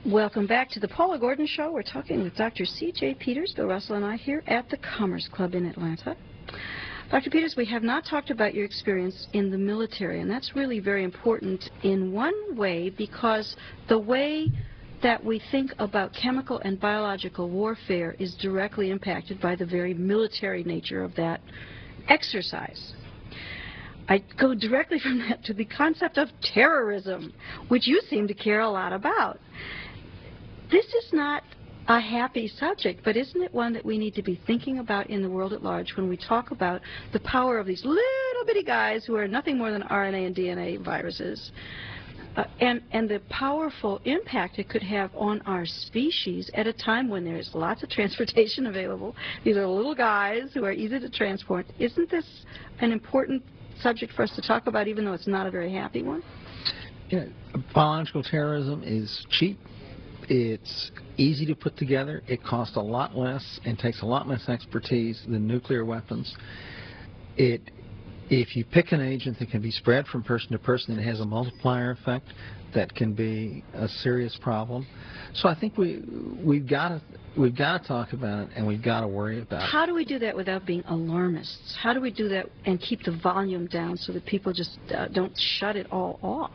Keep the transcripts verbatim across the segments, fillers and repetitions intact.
Welcome back to the Paula Gordon Show. We're talking with Doctor C J Peters, Bill Russell, and I here at the Commerce Club in Atlanta. Doctor Peters, we have not talked about your experience in the military, and that's really very important in one way because the way that we think about chemical and biological warfare is directly impacted by the very military nature of that exercise. I go directly from that to the concept of terrorism, which you seem to care a lot about. This is not a happy subject, but isn't it one that we need to be thinking about in the world at large when we talk about the power of these little bitty guys who are nothing more than R N A and D N A viruses, uh, and, and the powerful impact it could have on our species at a time when there's lots of transportation available. These are little guys who are easy to transport. Isn't this an important subject for us to talk about, even though it's not a very happy one? Yeah, biological terrorism is cheap. It's easy to put together. It costs a lot less and takes a lot less expertise than nuclear weapons. It, if you pick an agent that can be spread from person to person, it has a multiplier effect that can be a serious problem. So I think we we've got to we've got to talk about it, and we've got to worry about it. How do we do that without being alarmists? How do we do that and keep the volume down so that people just uh, don't shut it all off?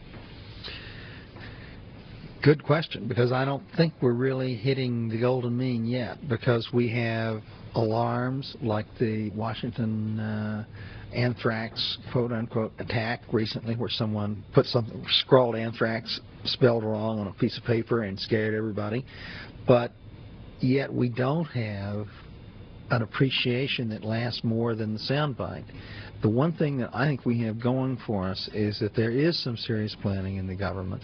Good question, because I don't think we're really hitting the golden mean yet, because we have alarms like the Washington uh, anthrax quote-unquote attack recently, where someone put something, scrawled anthrax spelled wrong on a piece of paper and scared everybody. But yet we don't have an appreciation that lasts more than the soundbite. The one thing that I think we have going for us is that there is some serious planning in the government.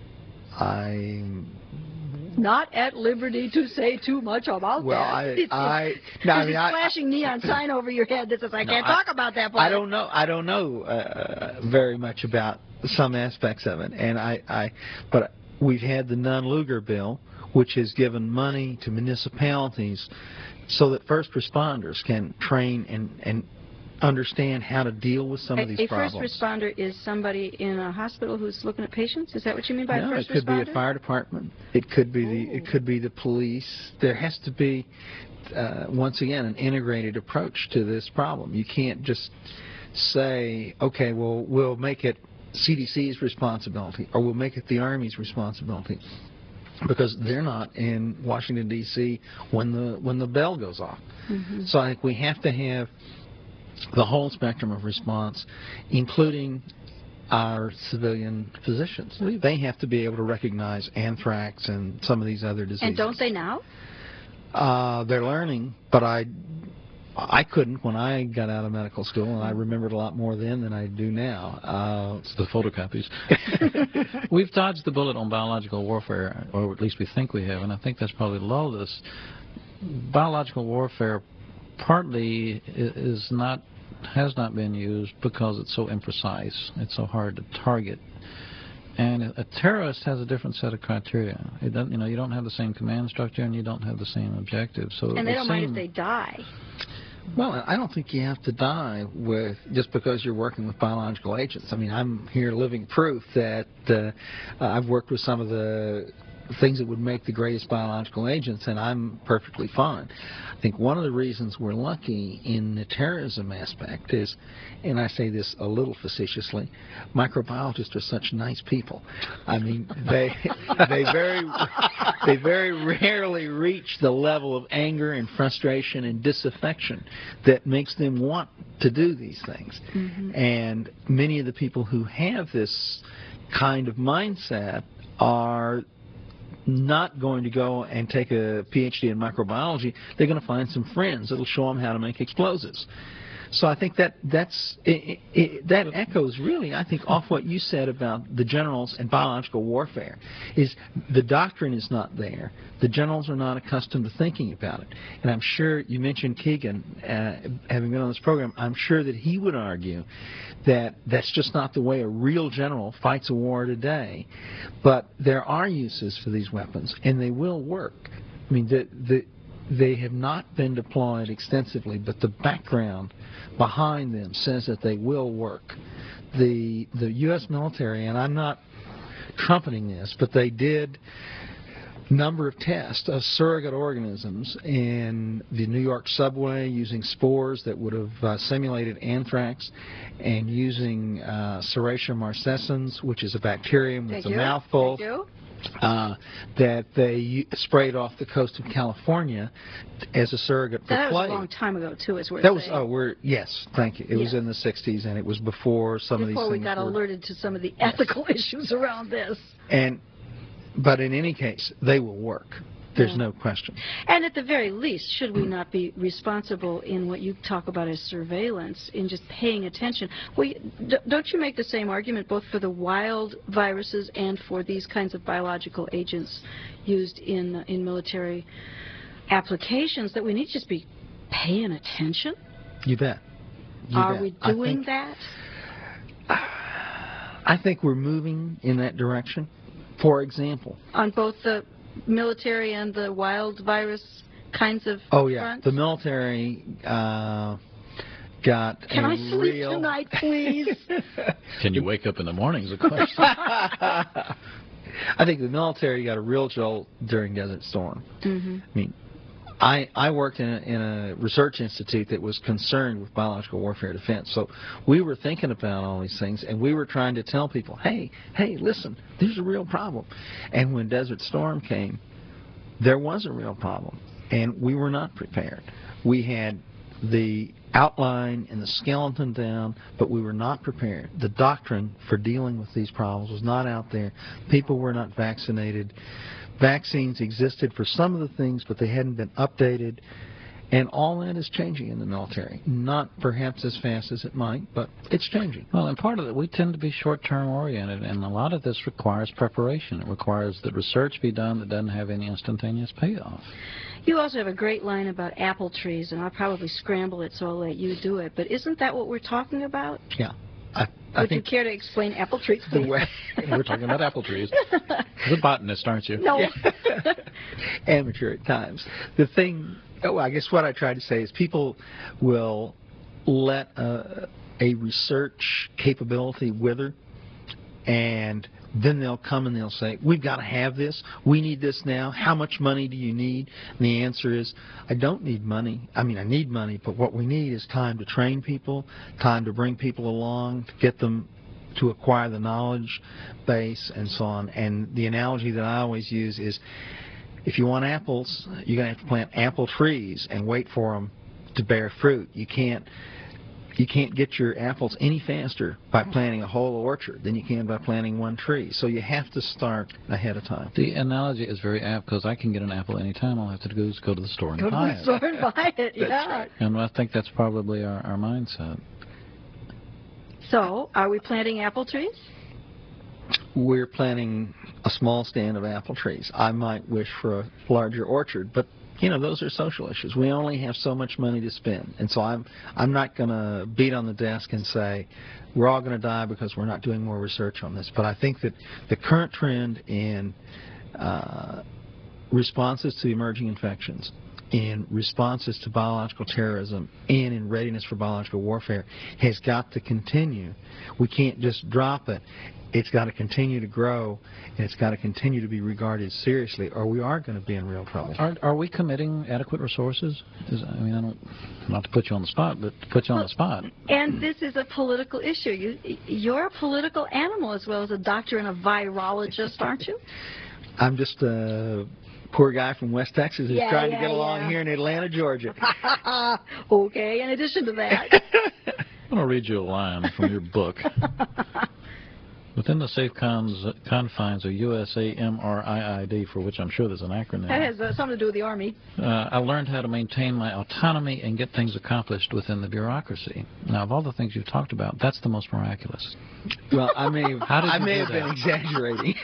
I'm not at liberty to say too much about well, that. Well, I, I, no, I mean, There's a flashing neon sign over your head that says, I no, can't I, talk about that part. I don't know. I don't know uh, very much about some aspects of it, and I, I, but we've had the Nunn-Lugar bill, which has given money to municipalities so that first responders can train and and. understand how to deal with some a, of these a problems. A first responder is somebody in a hospital who's looking at patients? Is that what you mean by no, a first responder? No, it could responder? be a fire department. It could be Ooh. the it could be the police. There has to be, uh, once again, an integrated approach to this problem. You can't just say, okay, well, we'll make it C D C's responsibility, or we'll make it the Army's responsibility, because they're not in Washington D C when the when the bell goes off. Mm-hmm. So I think we have to have the whole spectrum of response, including our civilian physicians. They have to be able to recognize anthrax and some of these other diseases. And don't they now? Uh, they're learning, but I, I couldn't when I got out of medical school, and I remembered a lot more then than I do now. Uh, it's the photocopies. We've dodged the bullet on biological warfare, or at least we think we have, and I think that's probably lulled us. Biological warfare partly is not has not been used because it's so imprecise. It's so hard to target. And a terrorist has a different set of criteria. It doesn't, you know, you don't have the same command structure and you don't have the same objective. So and they don't mind same, if they die. Well, I don't think you have to die with just because you're working with biological agents. I mean, I'm here living proof that uh, I've worked with some of the things that would make the greatest biological agents, and I'm perfectly fine. I think one of the reasons we're lucky in the terrorism aspect is, and I say this a little facetiously, microbiologists are such nice people. I mean, they they very they very rarely reach the level of anger and frustration and disaffection that makes them want to do these things. Mm-hmm. And many of the people who have this kind of mindset are not going to go and take a P H D in microbiology. They're going to find some friends that'll show them how to make explosives. So I think that that's it, it, that echoes really, I think, off what you said about the generals and biological warfare. Is the doctrine is not there. The generals are not accustomed to thinking about it. And I'm sure you mentioned Keegan, uh, having been on this program. I'm sure that he would argue that that's just not the way a real general fights a war today. But there are uses for these weapons, and they will work. I mean, the the. They have not been deployed extensively, but the background behind them says that they will work. The the U S military, and I'm not trumpeting this, but they did number of tests of surrogate organisms in the New York subway using spores that would have uh, simulated anthrax, and using uh, Serratia marcescens, which is a bacterium They with a do? mouthful. They do? Uh, that they u- sprayed off the coast of California as a surrogate for That was plague. a long time ago, too, as we're That was saying. oh we're yes thank you. It was Yeah. in the sixties, and it was before some of these Before we things got were, alerted to some of the ethical issues around this. and but in any case they will work. There's Yeah. no question. And at the very least, should we not be responsible in what you talk about as surveillance, in just paying attention? Well, you- d- don't you make the same argument both for the wild viruses and for these kinds of biological agents used in in military applications, that we need to just be paying attention? You bet. You Are bet. we I doing think, that? I think we're moving in that direction. For example, On both the military and the wild virus kinds of oh yeah, fronts? the military uh, got Can a I sleep real tonight, please? Can you wake up in the morning is a question. I think the military got a real jolt during Desert Storm. hmm I mean, I, I worked in a, in a research institute that was concerned with biological warfare defense. So we were thinking about all these things, and we were trying to tell people, hey, hey, listen, there's a real problem. And when Desert Storm came, there was a real problem, and we were not prepared. We had the outline and the skeleton down, but we were not prepared. The doctrine for dealing with these problems was not out there. People were not vaccinated. Vaccines existed for some of the things, but they hadn't been updated. And all that is changing in the military. Not perhaps as fast as it might, but it's changing. Well, and part of it, we tend to be short-term oriented, and a lot of this requires preparation. It requires that research be done that doesn't have any instantaneous payoff. You also have a great line about apple trees, and I'll probably scramble it, so I'll let you do it. But isn't that what we're talking about? Yeah. I, I Would you think care to explain apple trees, the please? way We're talking about apple trees. You're a botanist, aren't you? No. amateur at times. The thing, oh, I guess what I try to say is people will let a, a research capability wither, and then they'll come and they'll say, we've got to have this. We need this now. How much money do you need? And the answer is, I don't need money. I mean, I need money, but what we need is time to train people, time to bring people along, to get them to acquire the knowledge base and so on. And the analogy that I always use is, if you want apples, you're going to have to plant apple trees and wait for them to bear fruit. You can't you can't get your apples any faster by planting a whole orchard than you can by planting one tree. So you have to start ahead of time. The analogy is very apt because I can get an apple anytime. All I have to do is go to the store and Go to buy the it. store and buy it, yeah. right. And I think that's probably our, our mindset. So, are we planting apple trees? We're planting a small stand of apple trees. I might wish for a larger orchard, but you know, those are social issues. We only have so much money to spend, and so I'm I'm not going to beat on the desk and say we're all going to die because we're not doing more research on this. But I think that the current trend in uh, responses to emerging infections, in responses to biological terrorism, and in readiness for biological warfare has got to continue. We can't just drop it. It's got to continue to grow, and it's got to continue to be regarded seriously, or we are going to be in real trouble. Are, are we committing adequate resources? Is, I mean, I don't, not to put you on the spot, but to put you on the spot. And this is a political issue. You, you're a political animal as well as a doctor and a virologist, aren't you? I'm just a poor guy from West Texas who's Yeah, trying yeah, to get along yeah. here in Atlanta, Georgia. Okay, in addition to that. I'm going to read you a line from your book. Within the safe cons, confines of U S A M R I I D, for which I'm sure there's an acronym, That has uh, something to do with the Army. uh, I learned how to maintain my autonomy and get things accomplished within the bureaucracy. Now, of all the things you've talked about, that's the most miraculous. Well, I may have, How did I you may do have been that? exaggerating.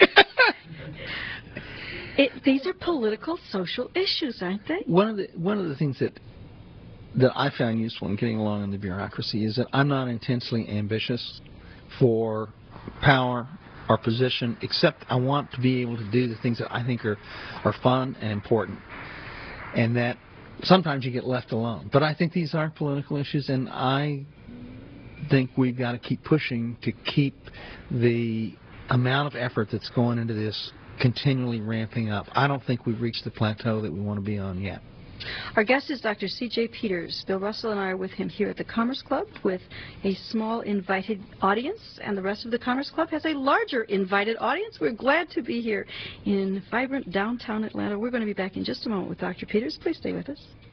It, these are political, social issues, aren't they? One of the one of the things that that I found useful in getting along in the bureaucracy is that I'm not intensely ambitious for power or position, except I want to be able to do the things that I think are are fun and important, and that sometimes you get left alone. But I think these are political issues, and I think we've got to keep pushing to keep the amount of effort that's going into this continually ramping up. I don't think we've reached the plateau that we want to be on yet. Our guest is Doctor C J Peters. Bill Russell and I are with him here at the Commerce Club with a small invited audience, and the rest of the Commerce Club has a larger invited audience. We're glad to be here in vibrant downtown Atlanta. We're going to be back in just a moment with Doctor Peters. Please stay with us.